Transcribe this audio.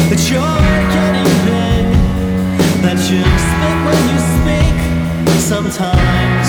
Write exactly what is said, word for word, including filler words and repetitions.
that you're getting big, that you spit when you speak sometimes.